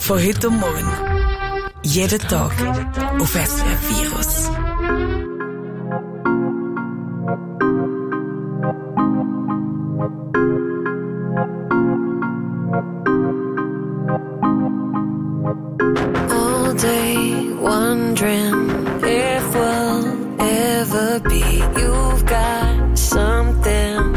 Von heute und morgen. Jeden Tag. Auf SRF Virus. All day wondering if we'll ever be. You've got something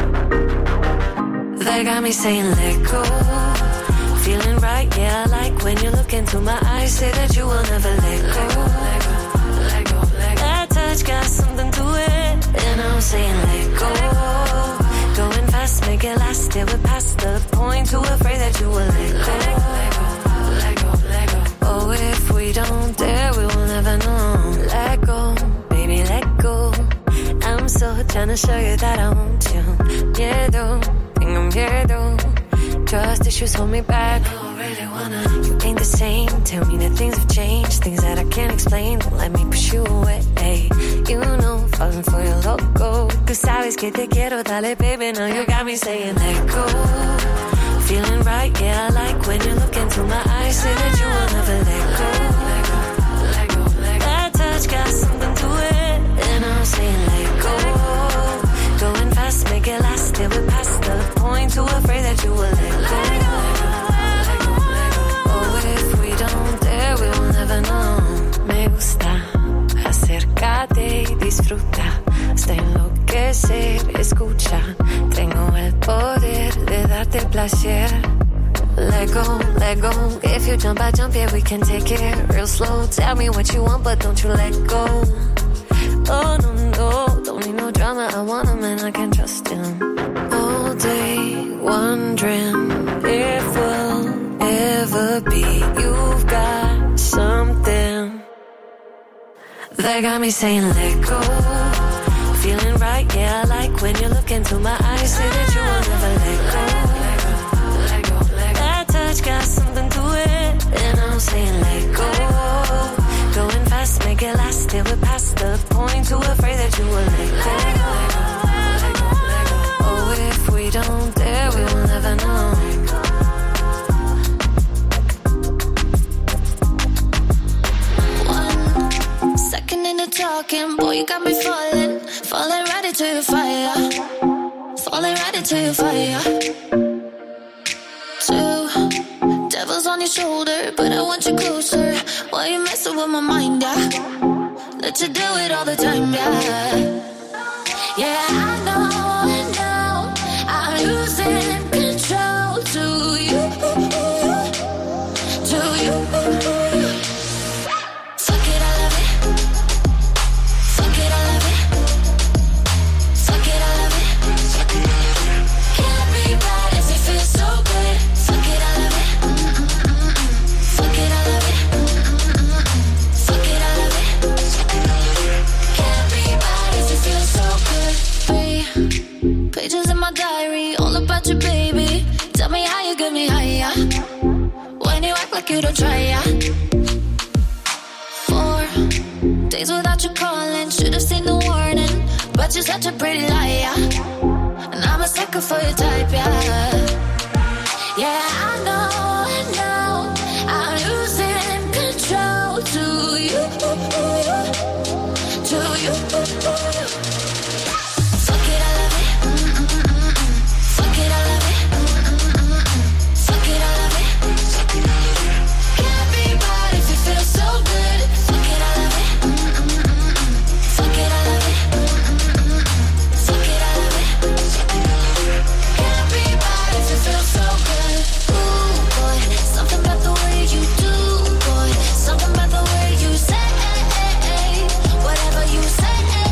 that got me saying let go. Feeling right, yeah, I like when you look into my eyes. Say that you will never let go. Let go, let go, let go. That touch got something to it, and I'm saying let go. Going fast, make it last, till we're past the point. Too afraid that you will let go. Let go, let go, let go. Oh, if we don't dare, we will never know. Let go, baby, let go. I'm so trying to show you that I want you. Miedo, tengo miedo. Trust issues hold me back. I don't really wanna. You ain't the same. Tell me that things have changed, things that I can't explain. Don't let me push you away. You know, falling for your loco. Tú sabes que te quiero, dale, baby. Now you got me saying let go. Feeling right, yeah, I like when you look into my eyes. Say that you will never let go. Let go, let go, let go. That touch got something to it, and I'm saying let go. Going fast, make it last, till we're past the point. Too afraid that you will let go. Let go, let go, let go. Oh, if we don't dare, we will never know. Me gusta, acércate y disfruta. Hasta enloquecer, escucha. Tengo el poder de darte placer. Let go, let go. If you jump, I jump, yeah, we can take it real slow. Tell me what you want, but don't you let go. Oh, no, no, don't need no drama. I want a man, I can trust him. All day wondering if we'll ever be. You've got something that got me saying let go. Feeling right, yeah, I like when you look into my eyes. Say that you will never let go. Let go, let go, let go. That touch got something to it, and I'm saying let go. Going fast, make it last, till we're past the point. Too afraid that you will let go. Let go, let go, let go. Oh, if we don't dare, we will never know. One second into talking, boy, you got me falling. Falling right into your fire. Falling right into your fire. Two devils on your shoulder, but I want you closer. Why you messing with my mind, yeah? Let you do it all the time, yeah. Yeah, I know, I'm losing control to you. To you. Fuck it, I love it. Fuck it, I love it. Fuck it, I love it. Can't be bad if it feels so good. Fuck it, I love it. Fuck it, I love it. Fuck it, I love it. Can't be bad if it feels so good. 3 pages in my diary, all about you, baby. Tell me how you get me higher. When you act like you don't try, yeah. 4 days without you calling, should've seen the warning. But you're such a pretty liar, and I'm a sucker for your type, yeah. Yeah, I know, I'm losing control to you. To you. Fuck it, I love it. Fuck it, I love it. Fuck it, I love it. Can't be bad if it feels so good. Fuck it, I love it. Fuck it, I love it. Fuck it, I love it. Can't be bad if it feels so good. Ooh, boy, something about the way you do, boy. Something about the way you say, whatever you say.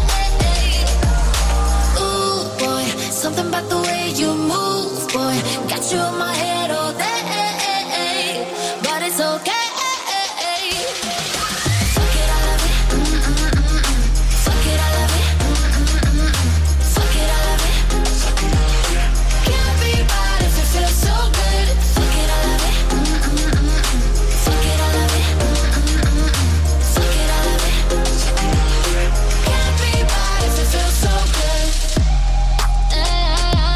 Ooh, boy, something about the way you move, boy. Got you in my head all day, but it's okay. Fuck it, I love it. Fuck it, I love it. Fuck it, I love it. Can't be bad if it feels so good. Fuck it, I love it. Fuck it, I love it. Fuck it, I love it. Can't be bad if it feels so good.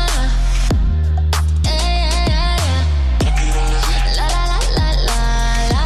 La la la la la la.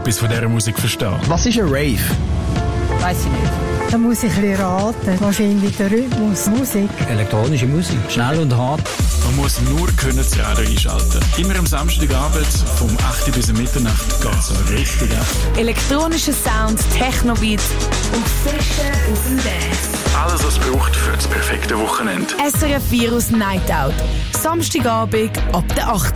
etwas von dieser Musik verstehe. Was ist ein Rave? Weiss ich nicht. Da muss ich ein bisschen raten. Wahrscheinlich der Rhythmus, Musik. Elektronische Musik. Schnell und hart. Man muss nur können das Radio einschalten. Immer am Samstagabend vom 8 bis Mitternacht geht es richtig ab. Elektronischer Sound, Techno-Beat und frische auf dem Dance. Alles, was es braucht für das perfekte Wochenende. SRF Virus Night Out. Samstagabend ab der 8.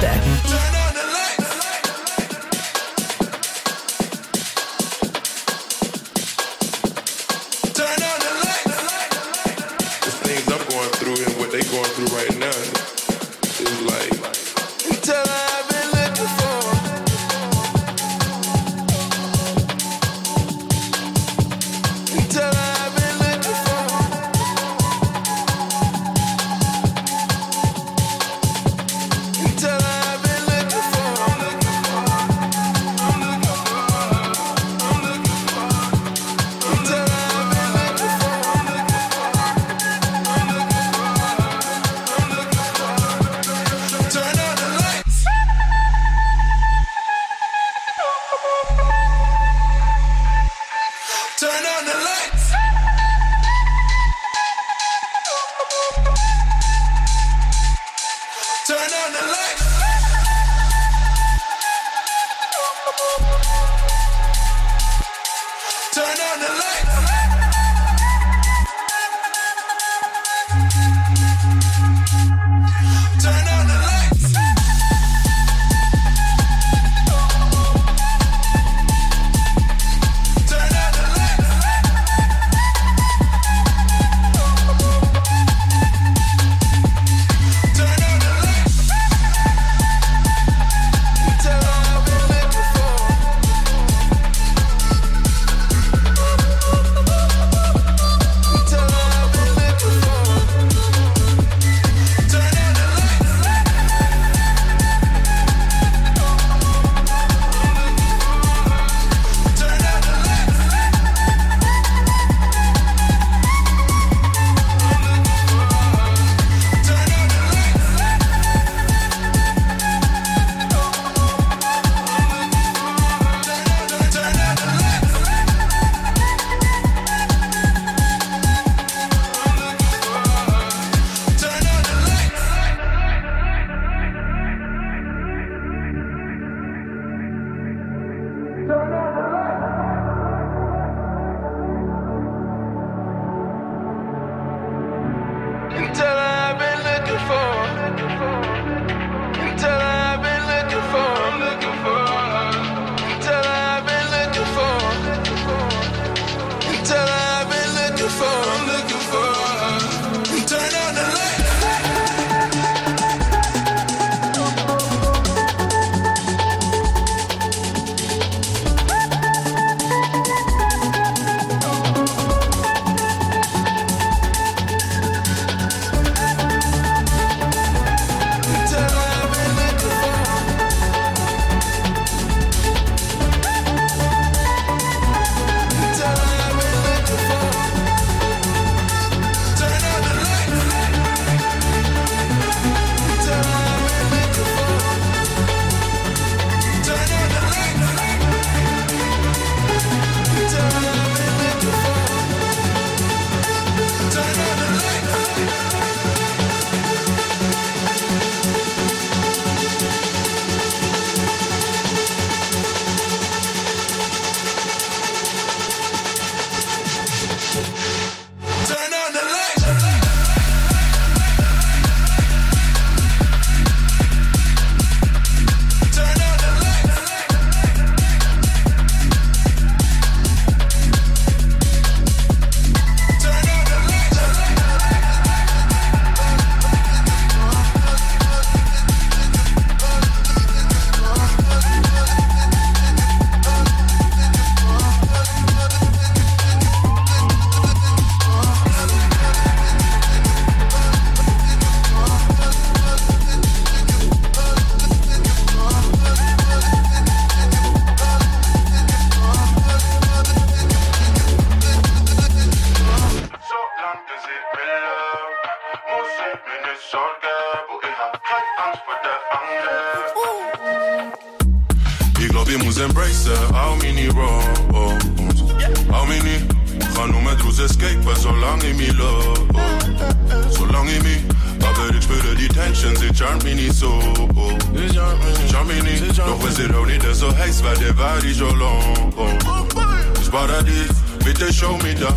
escape, zolang ik me love. Zolang ik me, aber ik spüre die tension, sie charmt mich nicht so. Charmt mich nicht, doch es ist auch nicht so heiß, weil der war die so long. Das Paradies, bitte show me da.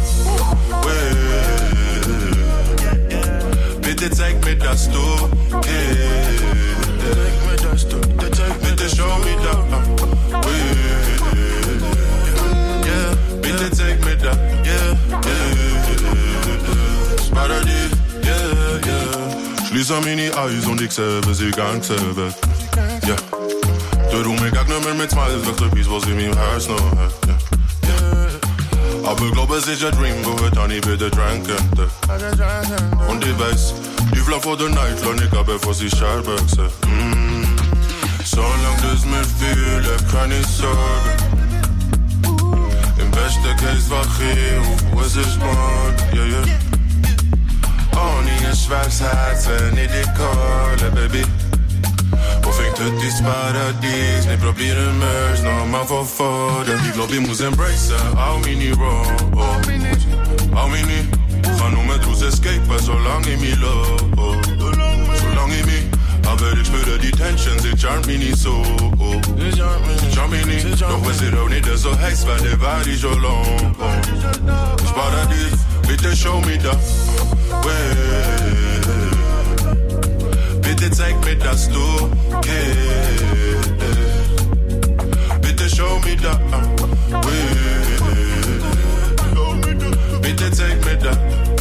Bitte zeig mir, dass du bitte show me da. Bitte zeig mir da. Das Paradies, Schließ an meine Eyes und ich selber sie gang selber. Ja, du mir gar nicht mehr mit Smiles, doch der Piece, was in meinem Herz noch hat. Aber glaub, es ist ein Dream, wo wir dann nicht wieder tranken. Und ich weiß, die Flamme vor der Night, lerne ich aber vor sich selber. Solange das mir fühle, keine Sorge. Im besten Case wach ich, wo es ist morgen. Ohne ein schwaches Herz, wenn ich dich calle, Baby. Wo fängt heute das Paradies? Nicht probieren wir's nochmal von vorne. Ich glaub, ich muss embracen, auch meine Wrong. Auch meine, kann nur mit draus escapen, solange ich mich love. Solange ich mich, aber ich spüre die Tension, sie charmt mich nicht so. Charmt mich nicht, doch es ist auch nicht so heiß, weil der war die so long. Das Paradies, bitte show me da. Bitte zeig mir, dass du gehst. Bitte show me da. Bitte zeig mir da.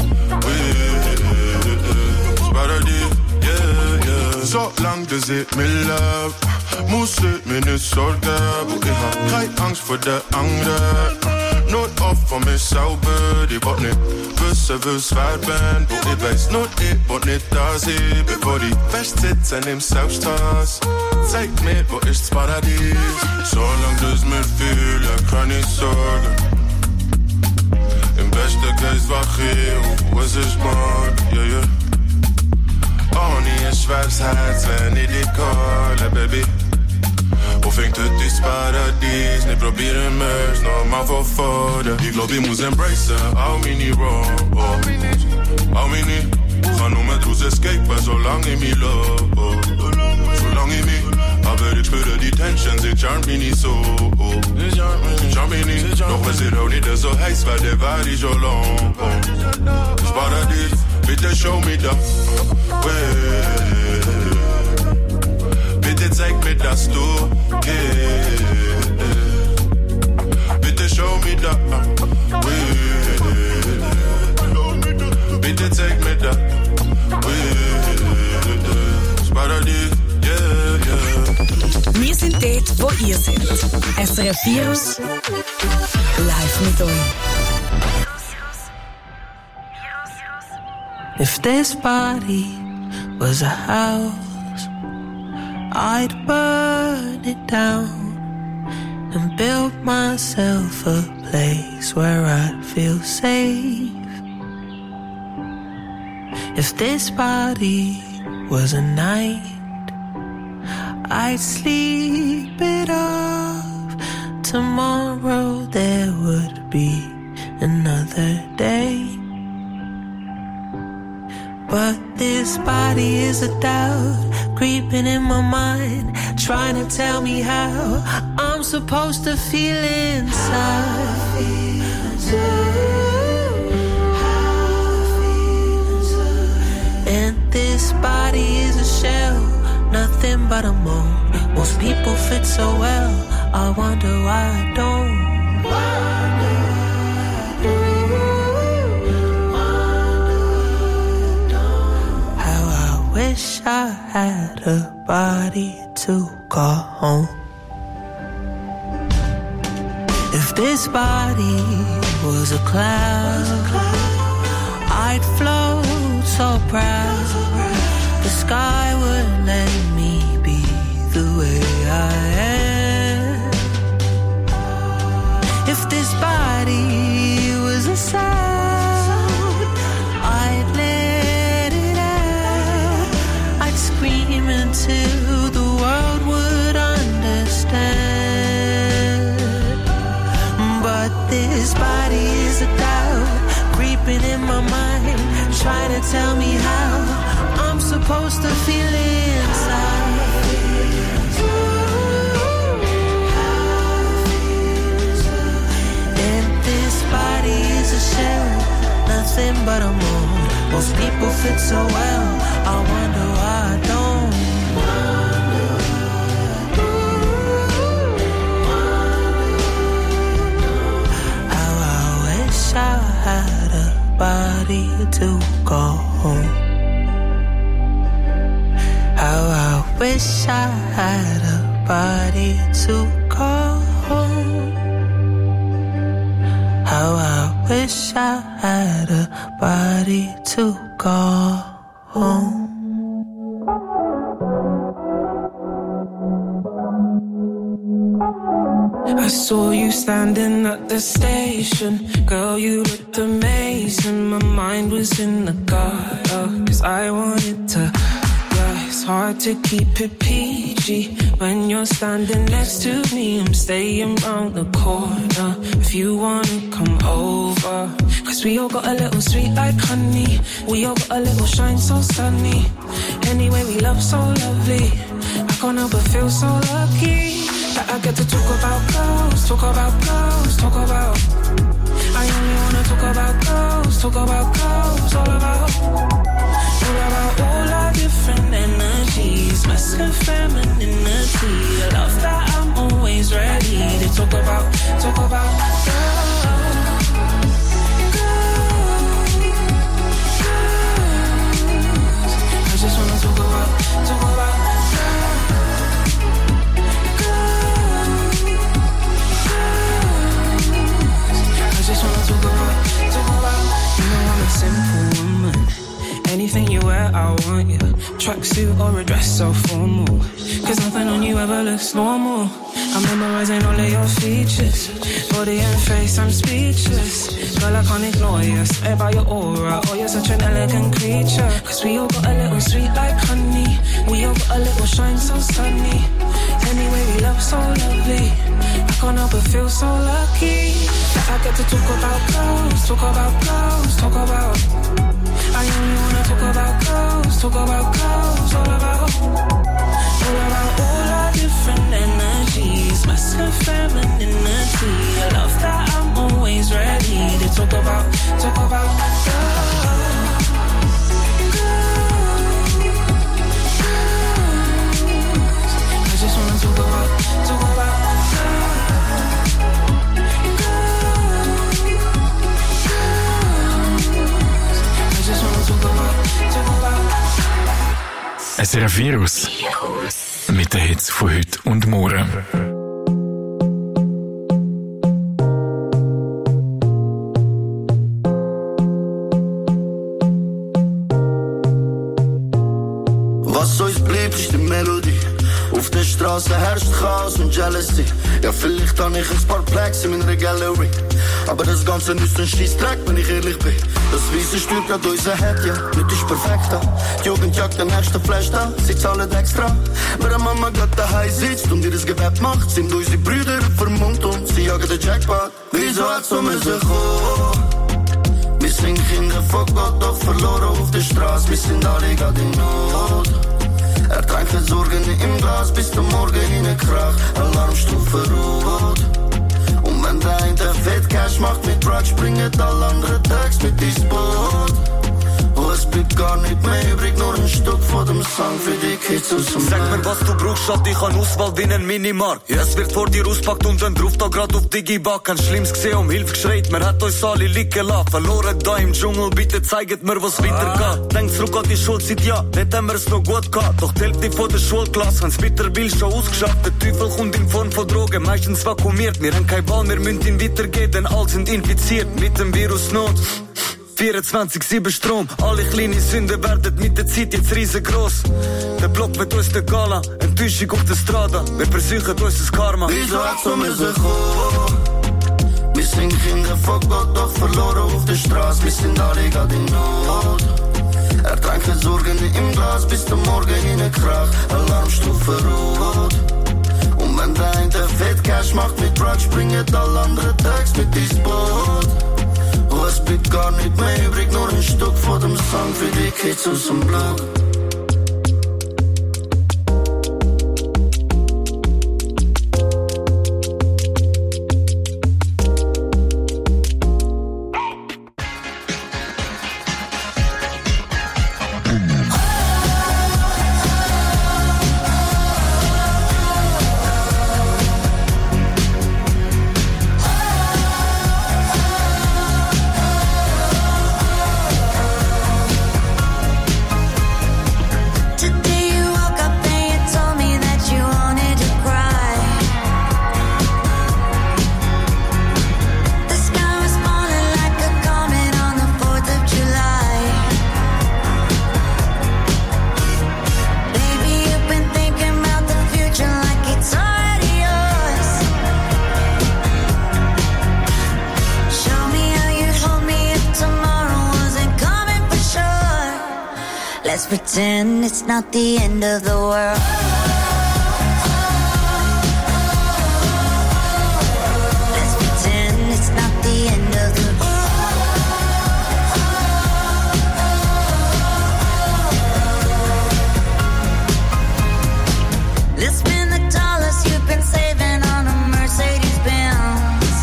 Paradies, so lang du seht mir love, muss ich mir nicht sorgen, wo ich hab keine Angst vor der andere. Not off von mir sauber, die wollt nicht wissen, wie's wert bin. Wo ich weiß, not ich wollt nicht da sein, bevor die festsitzen im Selbsthass. Zeig mir, wo ist das Paradies? Solange du's mir fühle, keine Sorge. Im besten Case wach ich, wo es ist morgen, Ohne ein schwaches Herz, wenn ich dich calle, Baby. Wo fängt heute das Paradies? Nicht probieren wir's nochmal von vorne. Ich glaub, ich muss embracen, auch meine Wrong. Auch meine, kann nur mit draus escapen, solange ich mich love. Solange ich mich, aber ich spüre die Tension, sie charmt mich nicht so. Charmt mich nicht, doch es ist auch nicht so heiß, weil der war die so long. Das Paradies, bitte show me da. Bitte zeig mir, dass du gehst. Bitte show me da. Bitte zeig mir da. Das Paradies, Wir sind dort, wo ihr seid. SRF Virus live mit euch. If this body was a house, I'd burn it down and build myself a place where I'd feel safe. If this body was a night, I'd sleep it off. Tomorrow there would be another day. But this body is a doubt creeping in my mind, trying to tell me how I'm supposed to feel inside. And this body is a shell, nothing but a mold. Most people fit so well, I wonder why I don't. Wish I had a body to call home. If this body was a cloud, I'd float so proud. The sky would let me be the way I am. If this body was a sound, I'd let it out. I'd scream until the world would understand. But this body is a doubt try to tell me how I'm supposed to feel inside. And this body is a shell, nothing but a mold. Most people fit so well, I wonder why I don't. How I wish I had a body to go home. How I wish I had a body to go home. How I wish I had a body to go home. I saw you standing at the station. Girl, you looked amazing. My mind was in the gutter, 'cause I wanted to. Yeah, it's hard to keep it PG when you're standing next to me. I'm staying round the corner if you wanna come over. 'Cause we all got a little sweet like honey. We all got a little shine so sunny. Anyway, we love so lovely. I can't help but feel so lucky that I get to talk about girls, talk about girls, talk about. I only wanna talk about girls, all about all our different energies, masculine, femininity. I love that I'm always ready to talk about girls. I just wanna talk about girls. Just wanna talk about, you know I'm a simple woman. Anything you wear, I want you. Tracksuit or a dress so formal. 'Cause nothing on you ever looks normal. I'm memorizing all of your features. Body and face, I'm speechless. Girl, I can't ignore you. Swear by your aura, oh, you're such an elegant creature. 'Cause we all got a little sweet like honey. We all got a little shine so sunny. Anyway, we love so lovely. I can't help but feel so lucky that I get to talk about girls, talk about girls, talk about. I only wanna talk about girls, all about all our different energies, masculine, femininity. I love that I'm always ready to talk about girls. I just wanna talk about girls. SRF Virus mit den Hits von heute und morgen. Was uns bleibt, ist die Melodie. Auf der Straße herrscht Chaos und Jealousy. Ja, vielleicht habe ich ein paar Plaques in meiner Gallery. Aber das Ganze ist ein Scheissdreck, wenn ich ehrlich bin. Das Weisse steuert grad unser Head, ja, nicht ist perfekt da. Die Jugend jagt den nächsten Flash da, sie zahlen extra. Während Mama grad daheim sitzt und ihr das Gebet macht, sind unsere Brüder vermummt und sie jagen den Jackpot. Wieso hat's so müssen kommen? Wir sind Kinder von Gott, doch verloren auf der Straße. Wir sind alle grad in Not. Ertränken Sorgen im Glas, bis der Morgen hineinkracht. Alarmstufe rot. Und wenn der eine Fett Cash macht mit Brad, springen alle anderen Tags mit ins Boot. Oh, es bleibt gar nicht mehr übrig, nur ein Stück von dem Song für die Kids aus dem Sag mir, was du brauchst, statt ich an Auswahl wie ein Minimarkt. Ja, es wird vor dir auspackt und dann drauf da grad auf Digiback. Ein Schlimmes gesehen, um Hilfe geschreit, man hat uns alle liegen lassen. Verloren da im Dschungel, bitte zeigt mir, was weitergeht. Denk zurück an die Schulzeit, ja, nicht haben wir es noch gut gehabt. Doch die Hälfte von der Schulklasse haben's mittlerweile schon ausgeschafft. Der Teufel kommt in Form von Drogen, meistens vakuumiert. Wir haben keine Wahl, wir müssen ihn weitergehen, denn alle sind infiziert mit dem Virus Not. 24/7 Strom, alle kleine Sünden werden mit der Zeit jetzt riesengroß. Der Block mit uns der Gala, Enttäuschung auf der Strada. Wir versuchen unser Karma. Wieso hat's so müssen kommen? Wir sind Kinder von Gott, doch verloren auf der Straße. Wir sind alle grad in Not. Ertränken Sorgen im Glas, bis der Morgen hineinkracht. Alarmstufe rot. Und wenn der eine Fett Cash macht mit Brad, springen alle anderen Tags mit ins Boot. Oh, es bleibt gar nicht mehr übrig, nur ein Stück Stück von dem Song für die Kids aus dem Block. Let's pretend it's not the end of the world. Let's pretend it's not the end of the world. Let's spend the dollars you've been saving on a Mercedes-Benz.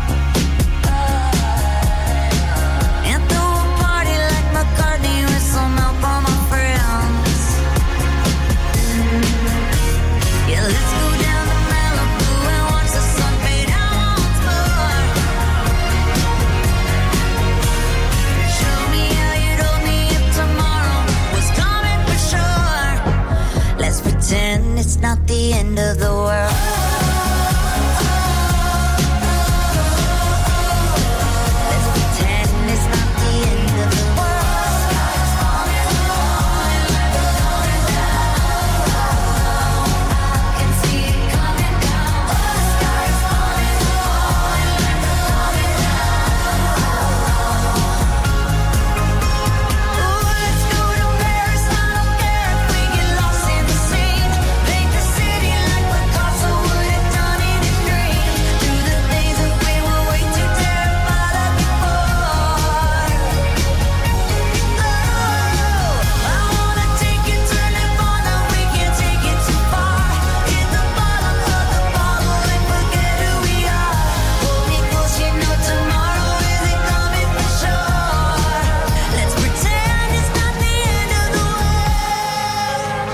And throw a party like McCartney with some help on my friends. Yeah, let's go down to Malibu and watch the sun fade out once more. Show me how you'd hold me if tomorrow was coming for sure. Let's pretend it's not the end of the world. Let's pretend it's not the end of the world. I can see it coming down. The sky's falling Ooh, let's go to Paris. I don't care if we get lost in the scene. Paint the city like Picasso would have done in his dream. Do the things that we were way too terrified of before. Oh, I wanna take you to Nirvana. We can't take it too far. Hit the bottom of the bottle and forget who we are. Hold me close, you know tomorrow isn't coming for sure. Let's pretend it's not the end of the world.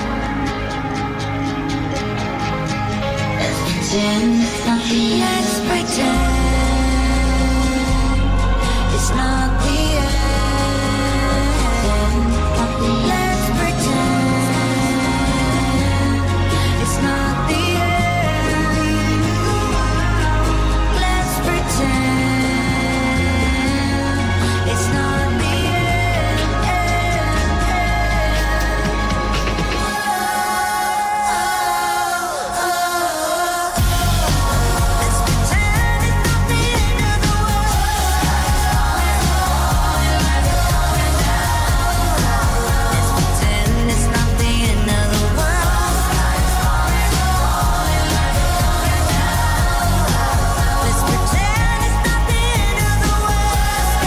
Let's pretend it's not the end. Let's pretend it's not the end. Let's pretend it's not the end. Let's pretend it's not the Let's pretend it's not the end of the Let's pretend it's not the end of the world. Let's pretend it's not the end of the world.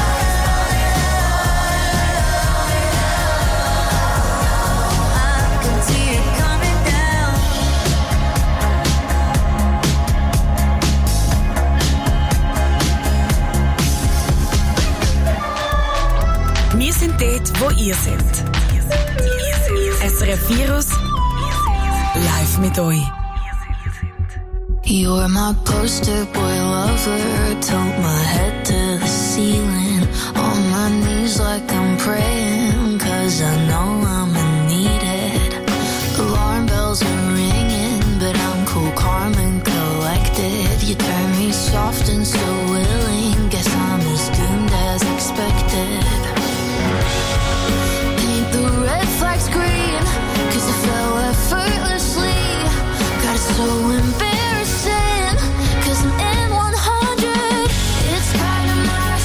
I can see it coming down. Wir sind dort, wo ihr seid. SRF Virus live mit euch. You're my poster boy lover, tilt my head to the ceiling, on my knees like I'm praying, 'cause I know I'm needed. Alarm bells are ringing, but I'm cool, calm and collected. You turn me soft and so willing, guess I'm as doomed as expected. Paint the red flags green, 'cause it fell effortlessly. Got it so embarrassing, 'cause I'm in 100. It's kinda my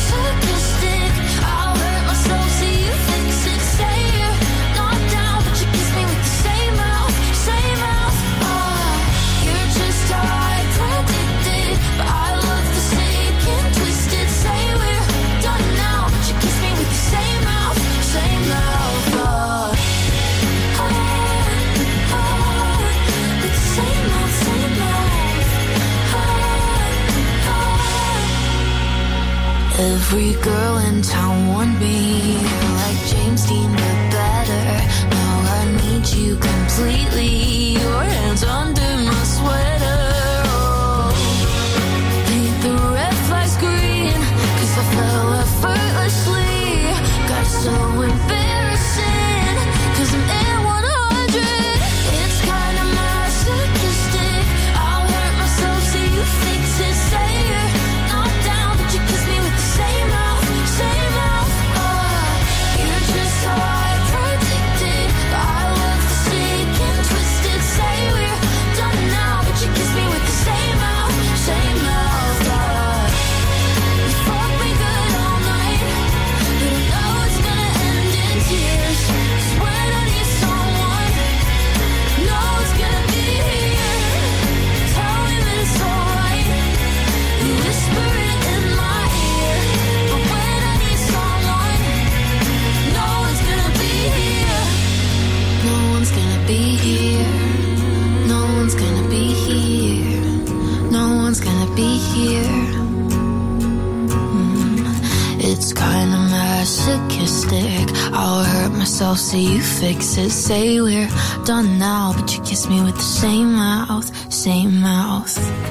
Every girl in town warned me, like James Dean but better. Now I need you completely, your hands under my sweater. Oh, paint the red flags green, 'cause I fell effortlessly. Got so embarrassing, 'cause I'm in 100. It's kinda masochistic, I'll hurt myself so you fix it. Say you're not down, but you kiss me with the same mouth, same mouth. Oh, you're just how I predicted, but I love the sick and twisted. Say we're done now, but you kiss me with the same mouth, same mouth. Oh, you fuck me good all night, but I know it's gonna end in tears. 'Cause when I need someone, no one's gonna be here. Tell me that it's alright, you whisper it in my ear. But when I need someone, no one's gonna be here. No one's gonna be here. No one's gonna be here. No one's gonna be here. It's kinda masochistic, I'll hurt myself so you fix it. Say we're done now, but you kiss me with the same mouth, same mouth.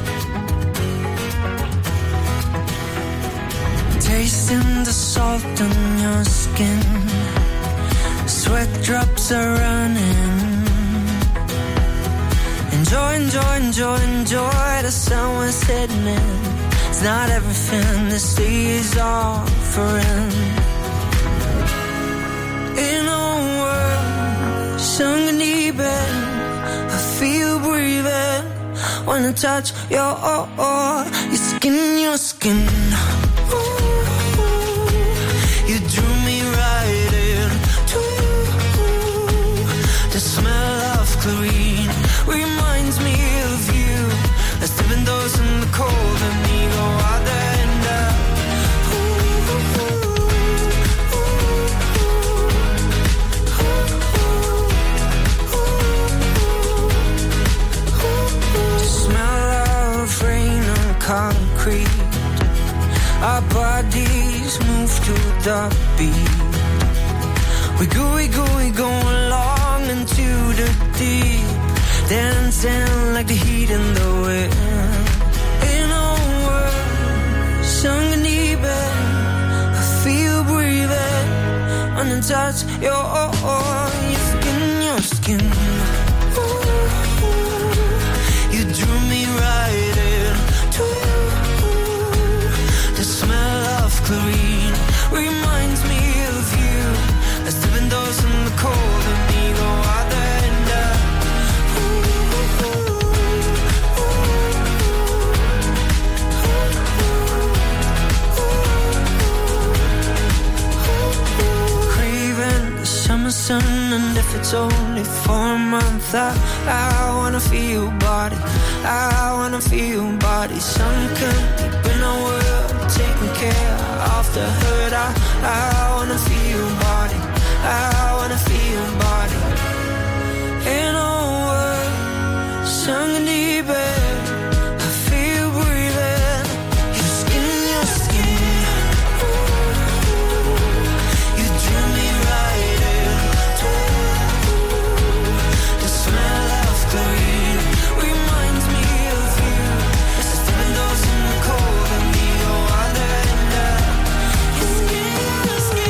Tasting the salt on your skin, sweat drops are running. Enjoy, enjoy, enjoy, enjoy the sun we're sitting in. It's not everything this sea's offering. In a world sunk deep in, I feel breathing when I touch your skin, your skin. You drew me right in to the smell of chlorine reminds me of you. As dipping those in the cold and me go out there and out. The smell of rain on concrete, our bodies move to the beat. We go along into the deep, dancing like the heat in the wind. In a world sunk deep in, I feel breathing when I touch your skin, your skin. You drew me right in to the smell of chlorine reminds me of you. As the windows in the cold and me go out there and out. Craving the summer sun, and if it's only for a month, I wanna feel your body. I wanna feel your body sunken deep in our world, taking care of the hurt. I wanna feel your body. I wanna feel your body. In a world sunk deep in, I feel breathing. Your skin, your skin. You drew me right in to the smell of chlorine reminds me of you. It's the windows in the cold and me go out there and out. Your skin, your skin.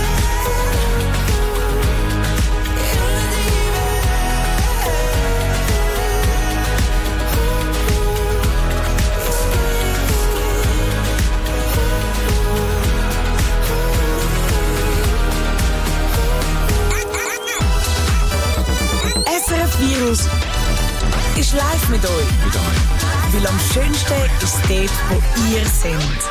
SRF Virus ist live mit euch. Weil am schönsten ist dort, wo ihr seid.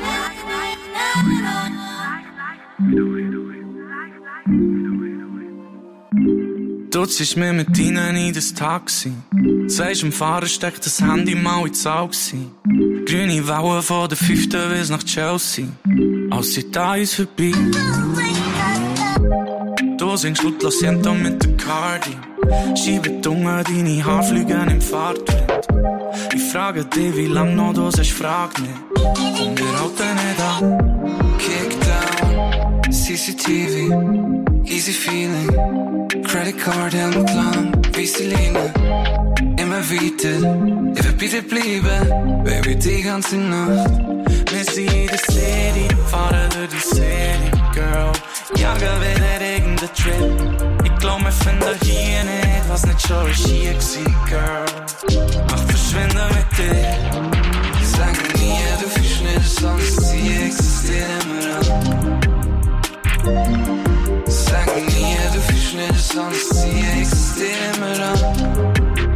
Du ziehst mir mit ihnen in das Taxi. Sagst dem Fahrer, steck das Handy mal ins Auge. Grüne Wellen von der 5. bis nach Chelsea. Alles sieht an uns vorbei. Du singst laut Lo Siento mit der Cardi. Schiebe die Unge, deine Haare fliegen im Fahrtwind. Ich frage dich, wie lang noch du sagst, frag nicht. Komm, wir halten nicht an. CCTV, easy feeling. Credit card helmet lang, weisse Linie. Immer weiter, ich will bei dir bleiben, Baby, die ganze Nacht. Wir sind in der City, fahren durch die City, Girl. Jagen wieder irgendein Trip. Ich glaub, wir finden hier nicht, was nicht schon ist hier gewesen, Girl. Mach verschwinden mit dir. Sag mir nie, du fühlst nicht, sonst sie existiert immer noch. Sag mir nie, du fühlst nicht, sonst sie existiert immer noch.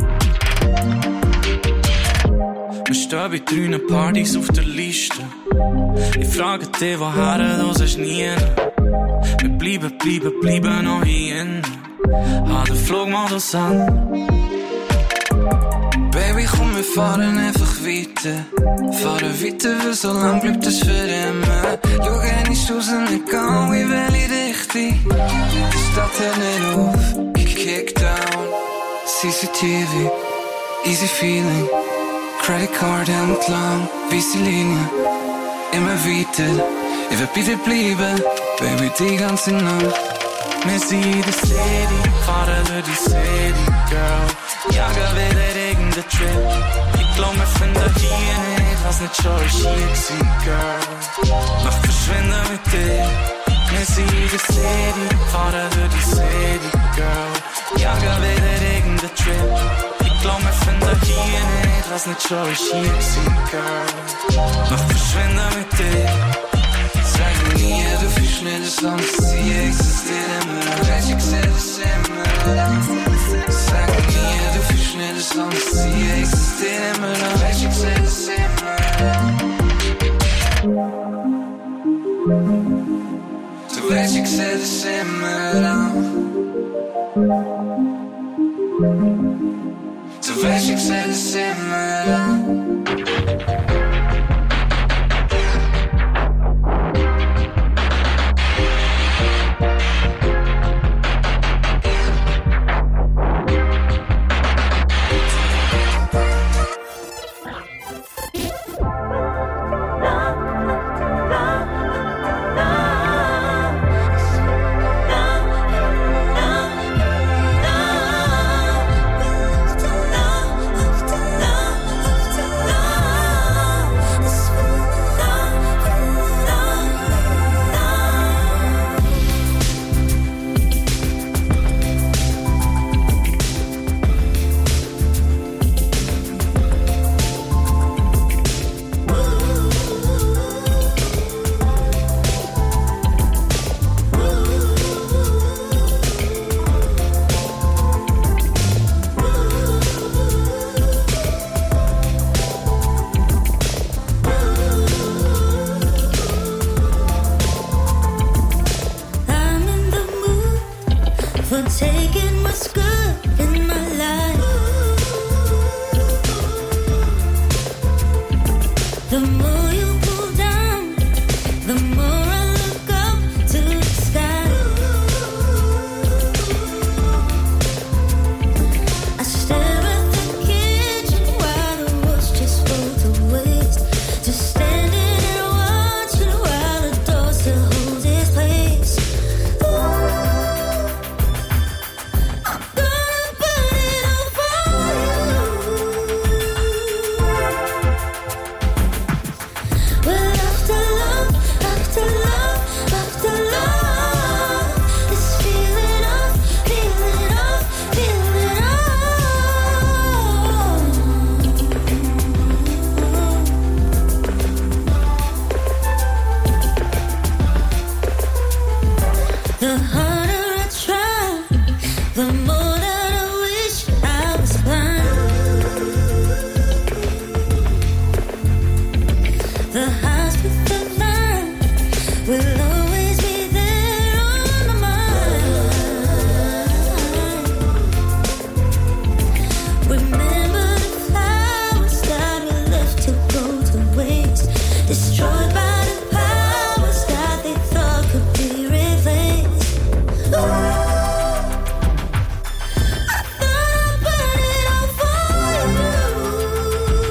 Wir stehen bei 3 Partys auf der Liste. Ich frage dich, woher du sagst nie. Wir bleiben noch hier innen. Halt den Flugmodus an. Baby, komm, wir fahren einfach weiter. Fahren weiter, weil so lang bleibt es für immer. Schau nicht raus und nicht gehen, wie welche Richtung. Die Stadt hört nicht auf. Kick down. CCTV, easy feeling. Credit card helmet lang, weisse Linie. Immer weiter, ich will bei dir bleiben, Baby, die ganze Nacht. Wir sind in der City, fahren durch die City, Girl. Jagen wieder irgendein Trip. Ich glaub, wir finden hier nicht, was nicht schon ist hier gewesen, Girl. Mach verschwinden mit dir. Wir sind in der City, fahren durch die City, Girl. Jagen wieder irgendein Trip. Ich glaub, wir finden hier nicht, was nicht schon ist hier gewesen, Girl. Mach verschwinden mit dir. Sag mir nie, du fühlst nicht, sonst sie existiert immer noch. Weißt ich seh das immer noch. Sag mir nie, du fühlst nicht, sonst sie existiert immer noch. Weißt ich seh das immer noch. Du weißt, ich seh das immer noch. Du weißt, ich seh das immer noch.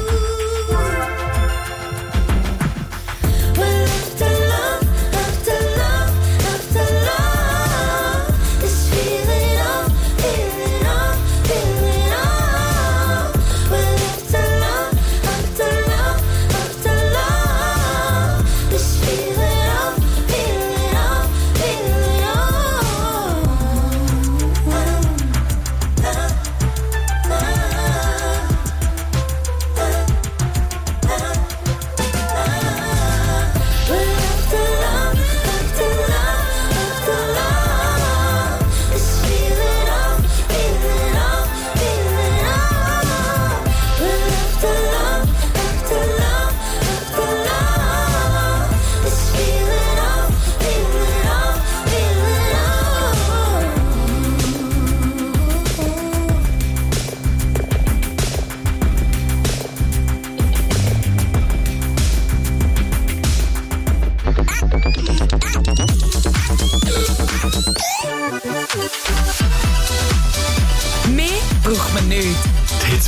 Well, after love,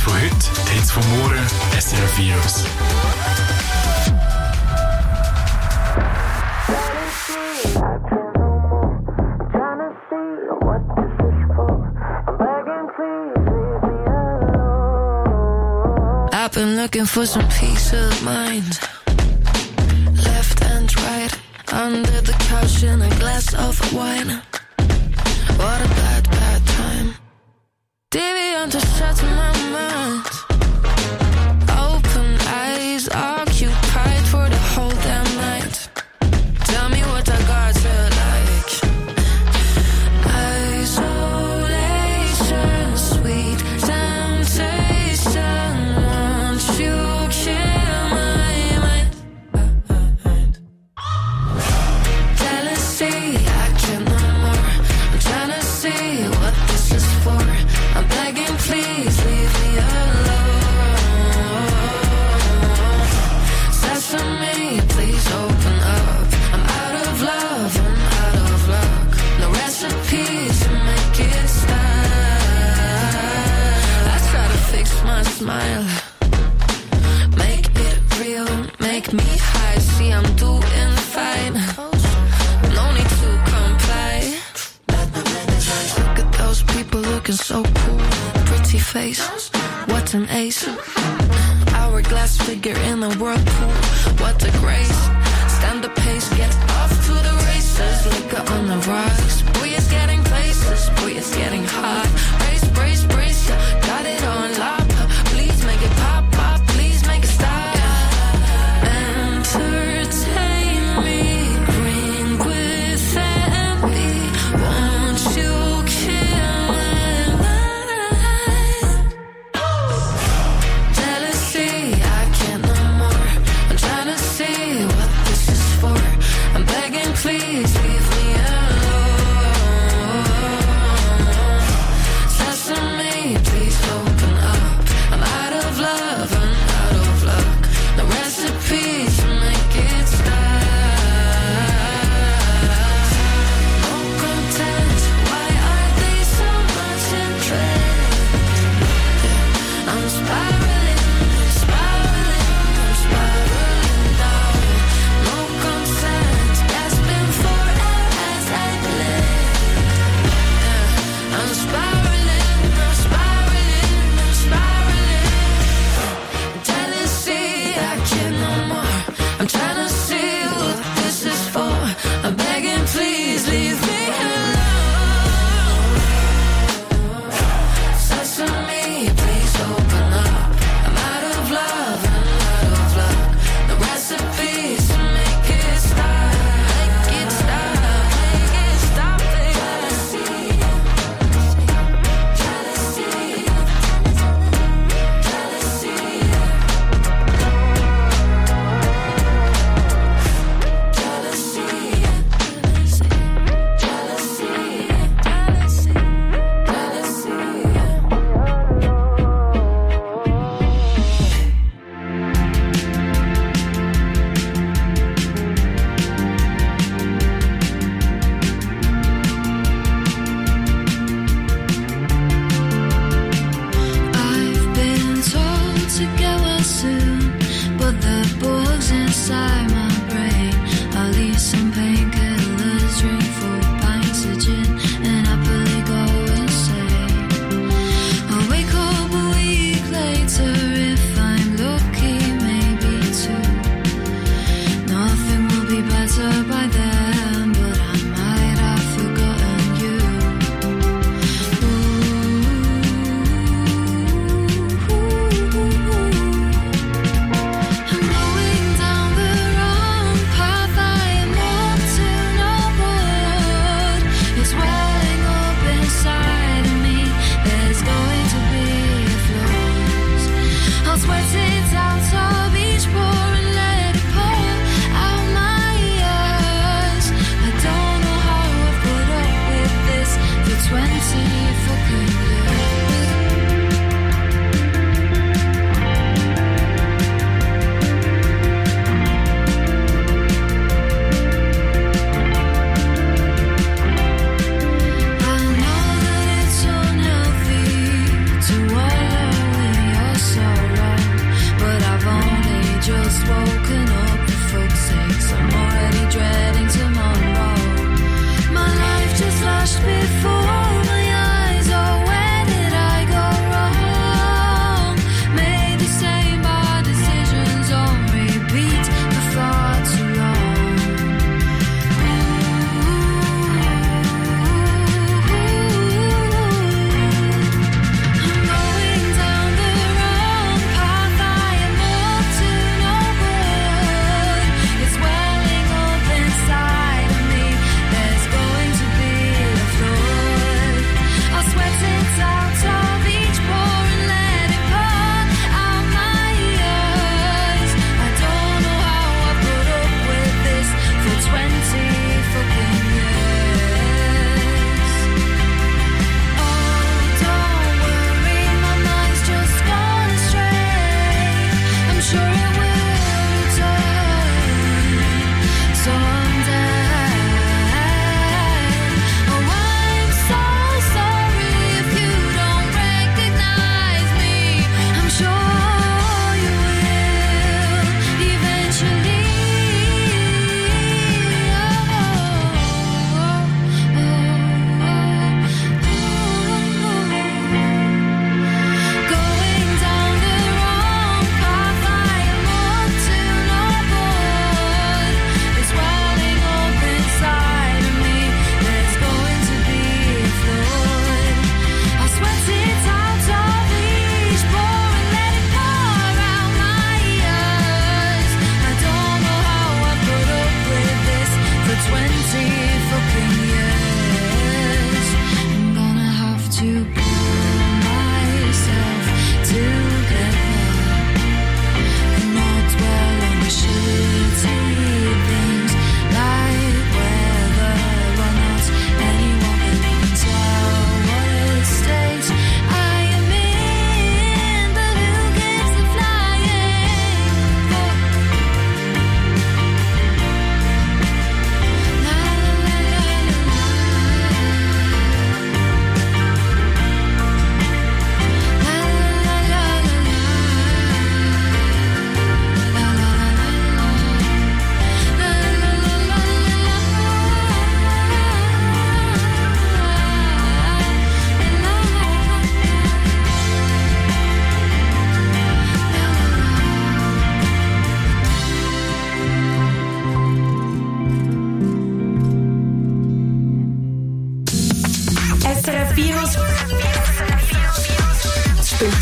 von heute, die Hits von morgen, SRF Virus. I've been looking for some peace of mind. Left and right, under the couch in a glass of wine. What a bad, bad time. Deviant to shut my mind. Open eyes, occupied for the whole damn night. Tell me what I got to like. Isolation, sweet temptation. Won't you kill my mind? Jealousy, I can't no more. I'm trying to see what this is for. I'm begging, please leave me alone. Sesame, please open up. I'm out of love, I'm out of luck. No recipes to make it stop. I try to fix my smile, make it real, make me high. See, I'm doing fine. No need to comply. Look at those people looking so cool. Pretty face, what an ace. Hourglass figure in a whirlpool. What a grace. Stand the pace, get off to the races. Liquor on the rocks. Boy, it's getting places. Boy, it's getting hot. Brace, brace, brace. Yeah, got it on lock. Please make it pop, pop. Please make it stop. Entertain me. Bring within me. Won't you kill my mind? Jealousy, I can't no more. I'm trying to see what this is for. I'm begging, please leave me alone. Sesame, please open up. I'm out of love, I'm out of luck. No recipes to make it stop. No content, why are they so much in dread? I'm spiraling, spiraling, I'm spiraling down. No consent, gasping for air as I live. I'm spiraling, I'm spiraling, I'm spiraling. Jealousy, I can't no more. I'm trying to see what this is for. I'm begging, please leave me alone. Sesame, please open up. I'm out of love, I'm out of luck. The recipes to make it stop. Make it stop, make it stop. Jealousy, jealousy, jealousy. I've been told to get well soon, but the bugs inside my brain. I'll leave some painkillers, drink 4 pints of gin, and happily go insane. I'll wake up a week later if I'm lucky, maybe 2. Nothing will be better by then, but I might have forgotten you. I'm going down the road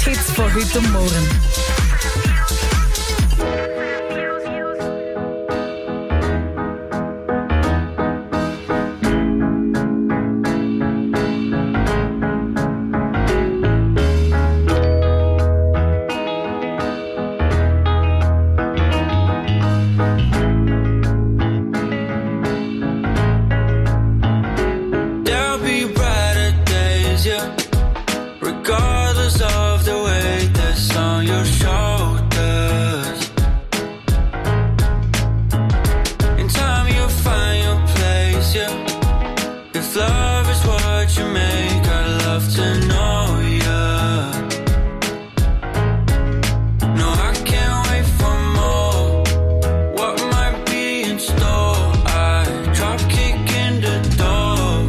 Hits von heute und morgen. Regardless of the weight that's on your shoulders, in time you'll find your place, yeah. If love is what you make, I'd love to know ya. No, I can't wait for more. What might be in store? I drop kick in the door.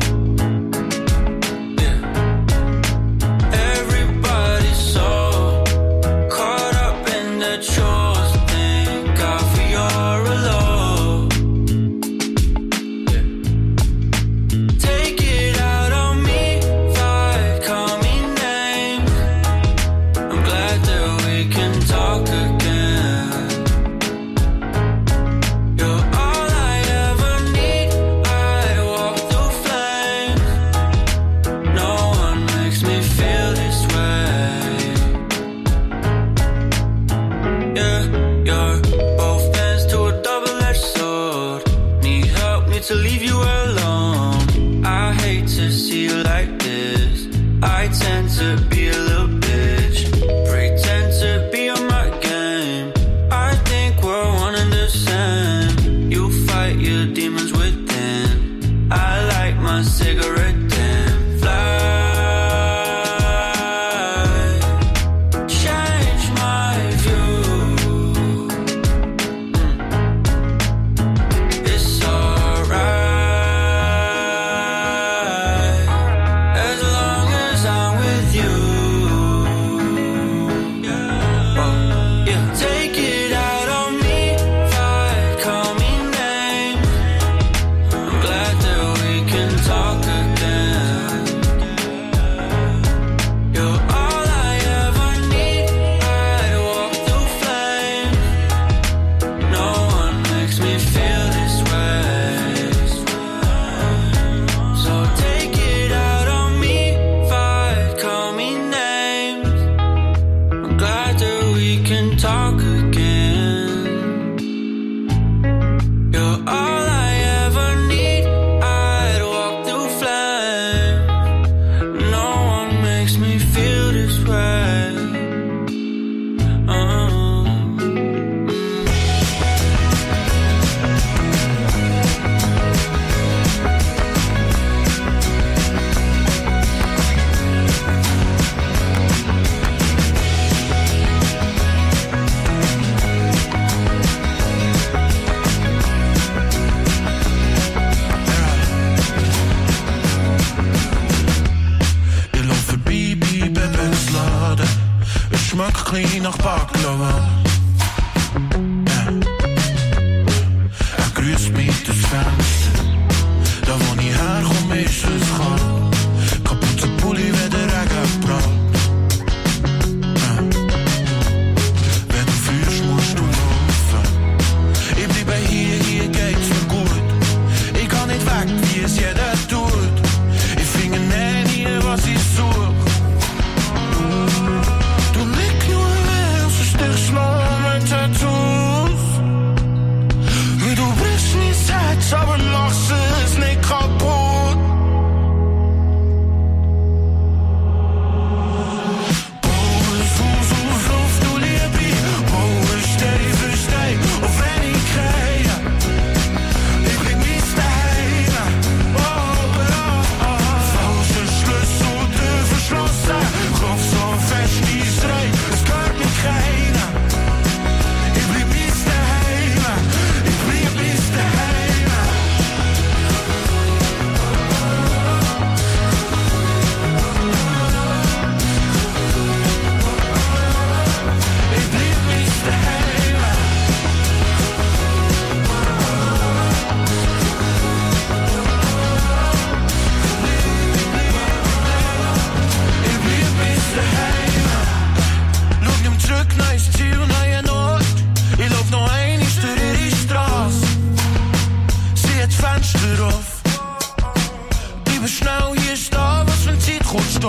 To leave you alone, I hate to see you like this. I tend to be a little bitch, pretend to be on my game. I think we're one and the same. You fight your demons within. I like my cigarette then fly. Change my view. It's alright. Clean nach Baklava. Er grüßt mich durchs Fenster. Da wo ich herkomme ist es kalt. Kaputte Pulli, wenn der Regen prallt. Wenn du fühlst, musst du laufen. Ich bleibe hier geht's mir gut. Ich kann nicht weg, wie es jeder tut. Ich finde nie, was ich suche. Ich schlau mit Tattoos. Du brichst nie Herz, aber machst es nicht kaputt. Bau es Fuß auf, du Liebe. Bau es Stei für Stei. Und wenn ich kriege, ich bring mich daheim. Oh.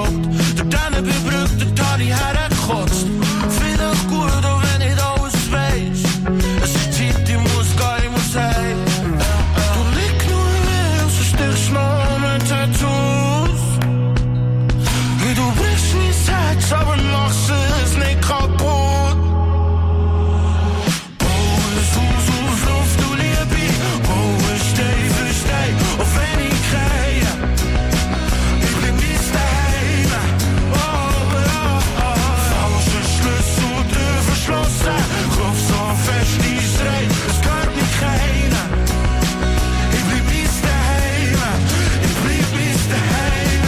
geglaubt. Durch diese bebrückte Tari hergekotzt. Finde ich gut, auch wenn ich alles weiss. Es ist Zeit, ich muss gehen, ich muss heim. Du liegst nur in mir, so stichst noch mit Tattoos. Wie du brichst mein Herz, aber machst es nicht kaputt. Baue es Haus auf Luft, du Liebe. Baue Stein für Stein, auch wenn ich kreie. Ich bleib nicht daheim. Oh, oh, oh. Falsche Schlüssel, Tür verschlossen. Klopf so fest, ich reit, es gehört mir keiner. Ich bleib nicht daheim. Ich bleib nicht daheim.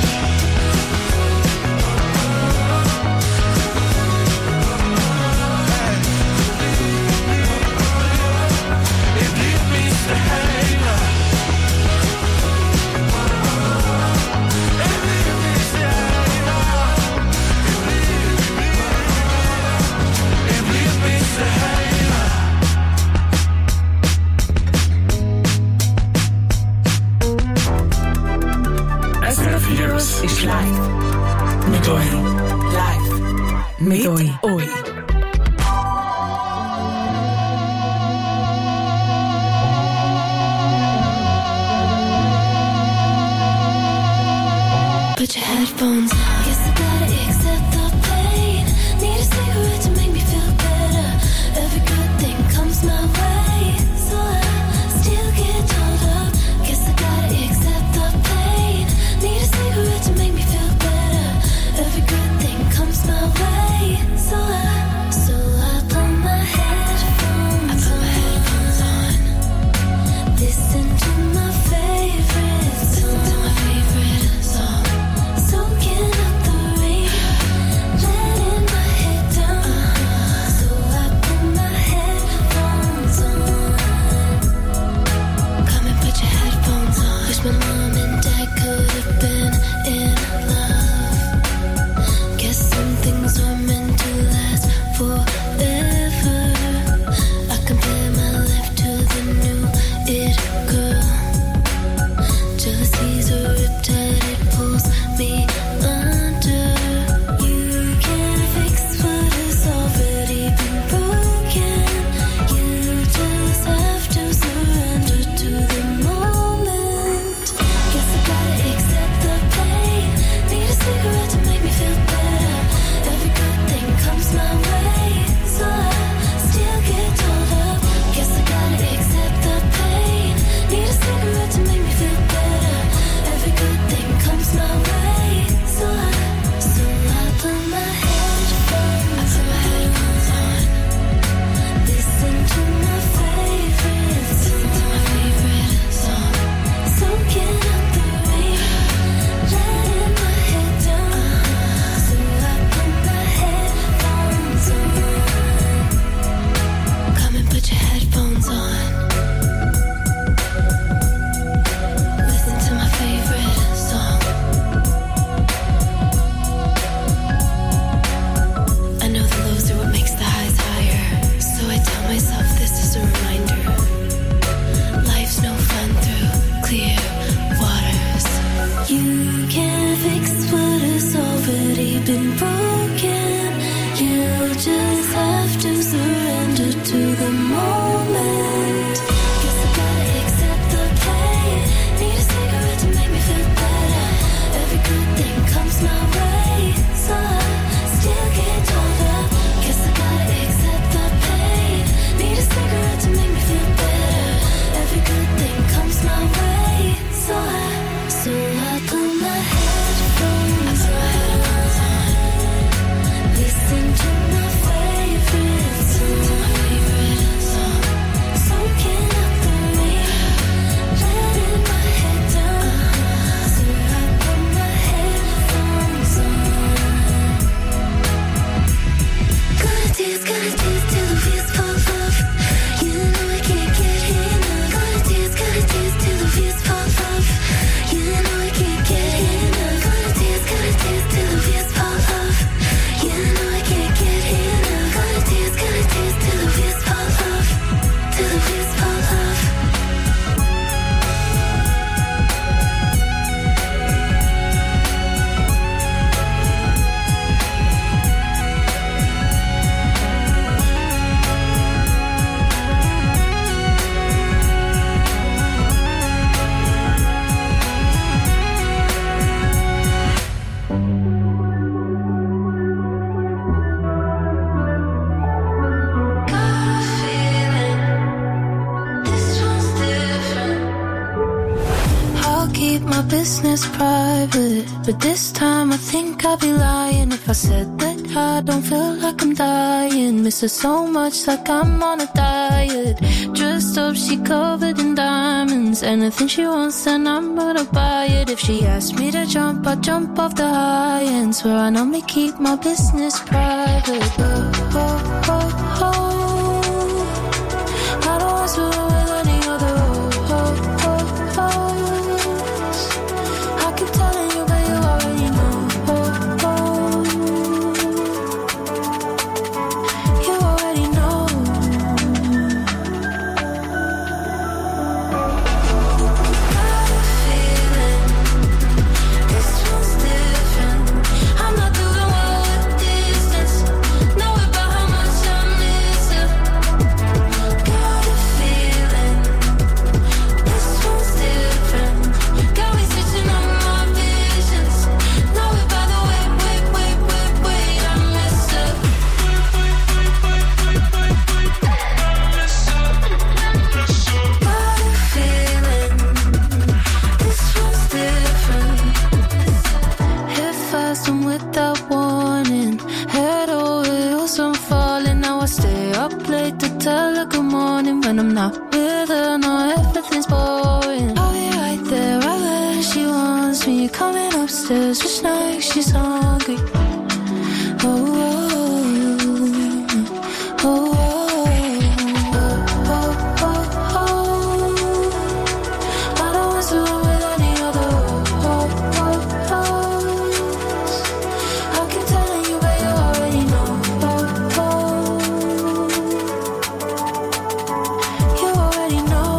Ich bleib nicht daheim. SRF Heroes ist live. Mit euch. Live. Mit euch. Put your headphones on. Guess I gotta accept the pain. Need a cigarette to make me feel better. Every good thing comes my way, so I still get told up. Guess I gotta accept the pain. Need a cigarette to make me feel better. Every good thing comes my way, so I put my headphones on. Listen to my favorite song. Soaking up the rain, letting my head down. So I put my headphones on. Come and put your headphones on. Wish my mom and dad could have been in love. Guess some things are meant to last forever. I compare my life to the new it girl. Jealousy's a riptide, it pulls me under. You can't fix what has already been broken. You just have to surrender to the moment. Guess I gotta accept the pain. Need a cigarette to make me feel better. Every good thing comes my way, so I still get told up. Guess I gotta accept the pain. Need a cigarette to make me feel better. Every good thing comes my way, so I put my headphones on. Listen to my favorite song. Soaking up the rain, letting my head down. So I put my headphones on. Come and put your headphones on. Listen to my favorite song. I know the lows are what makes the highs higher, so I tell myself this is a reminder. Life's no fun through clear waters. You can't fix what has already been broken. You just have to surrender to the moment. Guess I gotta accept the pain. Need a cigarette to make me feel better. Every good thing comes my way, so I still get told up. Guess I gotta accept the pain. Need a cigarette to make me feel better. Every good thing comes my way, so I put my headphones on. keep my business private, but this time I think I'd be lying if I said that I don't feel like I'm dying. Miss her so much, like I'm on a diet. Dressed up, she covered in diamonds. Anything she wants, then I'm gonna buy it. If she asks me to jump, I jump off the high end. Swear I normally keep my business private. Oh, oh, oh, oh. I don't want to with any other. Oh, oh, oh. I keep telling you, but you already know. Oh, oh. You already know. Got a feeling this one's different. I'm not doing well with distance. Know about how much I miss you. Got a feeling this one's different. Got me switching on my visions. Know it by the way I miss you. Got a feeling this one's different. Hit fast and without warning. Head over heels, I'm falling. Now I stay up late to tell her good morning. When I'm not with her, no, everything's boring. I'll be right there, right where she wants me. Coming upstairs just like she's hungry. Oh, oh, oh, oh, oh, oh, oh. I don't want to run with any other. Oh, oh, oh. I keep telling you, but you already know. Oh, oh. You already know.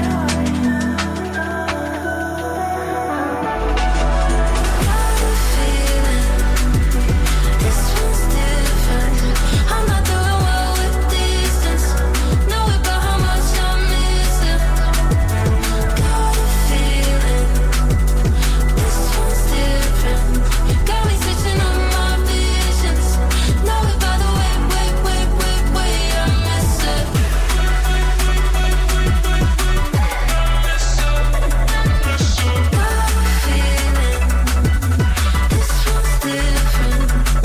Got a feeling this one's different. I'm not doing well with distance. Know about how much I miss you. Got a feeling this one's different. Got me switching on my visions. Know it by the way I miss you. Got a feeling this one's different.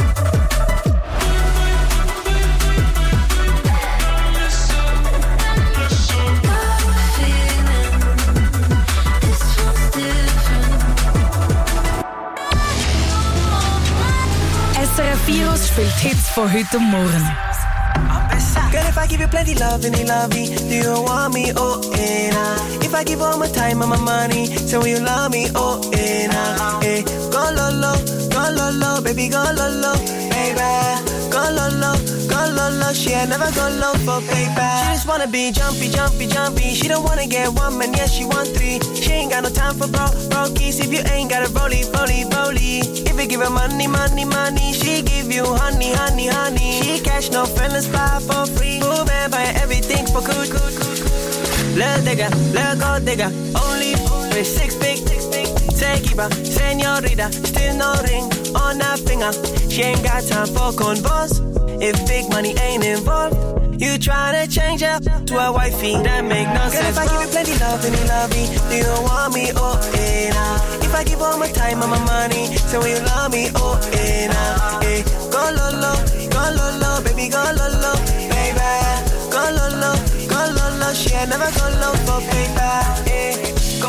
SRF Virus spielt Hits von heute und morgen. Girl, if I give you plenty love and you love me, do you want me? Oh, if I give all my time and my money, so will you love me? Oh, go low, baby, go low, baby. Go low, she ain't never go low for paper. She just wanna be jumpy. She don't wanna get one man, yeah, she want three. She ain't got no time for brokies. If you ain't got a rollie. If you give her money, she give you honey. She cash no feelings, buy for free. Move and buy everything for good. Little digger, little gold digger, only with six big. Take it back, señorita, still no ring on that finger. She ain't got time for convos if big money ain't involved. You tryna change her to a wifey, that make no sense. Girl, if I give you plenty love and you love me, do you want me? Oh, if I give all my time and my money, so will you love me? Oh, go low, baby, go low, baby. Go low, she ain't never go low for paper.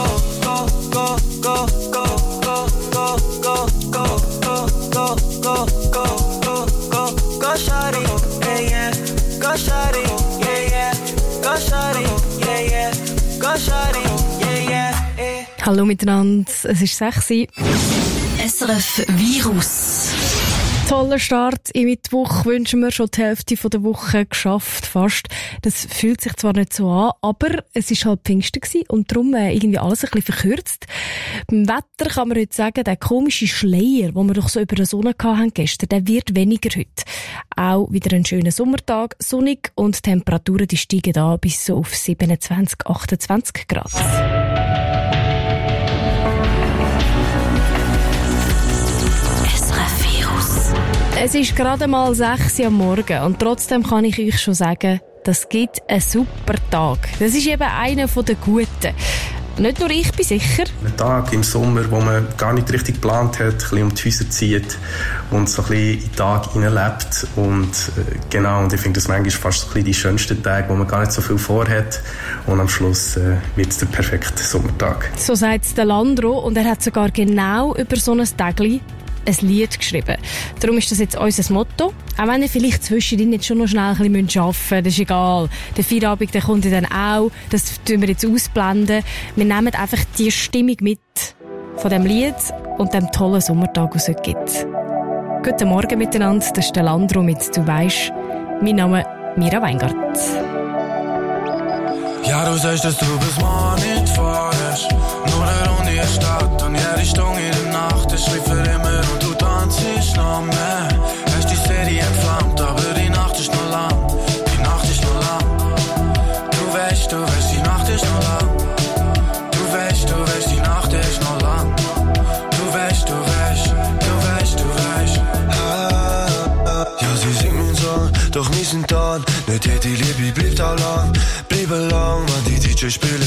Go, shawty, yeah. Go, shawty, yeah. Go, shawty, yeah. Go, shawty, yeah. Hallo miteinander, es ist 6 Uhr. SRF Virus. Toller Start in Mittwoch, wünschen wir schon die Hälfte der Woche geschafft, fast. Das fühlt sich zwar nicht so an, aber es war halt Pfingsten gewesen und darum irgendwie alles ein bisschen verkürzt. Beim Wetter kann man heute sagen, der komische Schleier, den wir doch so über der Sonne hatten gestern, der wird weniger heute. Auch wieder ein schöner Sommertag, sonnig und die Temperaturen die steigen an bis so auf 27, 28 Grad. Es ist gerade mal 6 Uhr am Morgen und trotzdem kann ich euch schon sagen, das gibt einen super Tag. Das ist eben einer der guten. Nicht nur ich bin sicher. Ein Tag im Sommer, wo man gar nicht richtig geplant hat, ein bisschen um die Häuser zieht und so ein bisschen in den Tag hineinlebt. Und und ich finde das manchmal fast so ein bisschen die schönsten Tage, wo man gar nicht so viel vorhat. Und am Schluss wird es der perfekte Sommertag. So sagt es der Landro und er hat sogar genau über so ein Tägli ein Lied geschrieben. Darum ist das jetzt unser Motto. Auch wenn ihr vielleicht zwischendrin jetzt schon noch schnell ein bisschen arbeiten müsst, das ist egal. Der Feierabend, der kommt dann auch. Das tun wir jetzt ausblenden. Wir nehmen einfach die Stimmung mit von dem Lied und dem tollen Sommertag, was es heute gibt. Guten Morgen miteinander, das ist der Landro mit «Du weisst». Mein Name ist Mira Weingart. Ja, du sagst, dass du bis morgen nicht fahrst. Nur eine Runde in der Stadt und jede Stunde in der Nacht. Ich schlief für immer und du tanzt noch mehr. Hast die Serie entflammt, aber die Nacht ist noch lang. Die Nacht ist noch lang. Du weißt, die Nacht ist noch lang. Du weißt, die Nacht ist noch lang. Du weißt. Ja, sie singt meinen Song, doch wir sind da. Nicht jede Liebe bleibt auch lang. Bleibe lang, wenn die DJ spielen.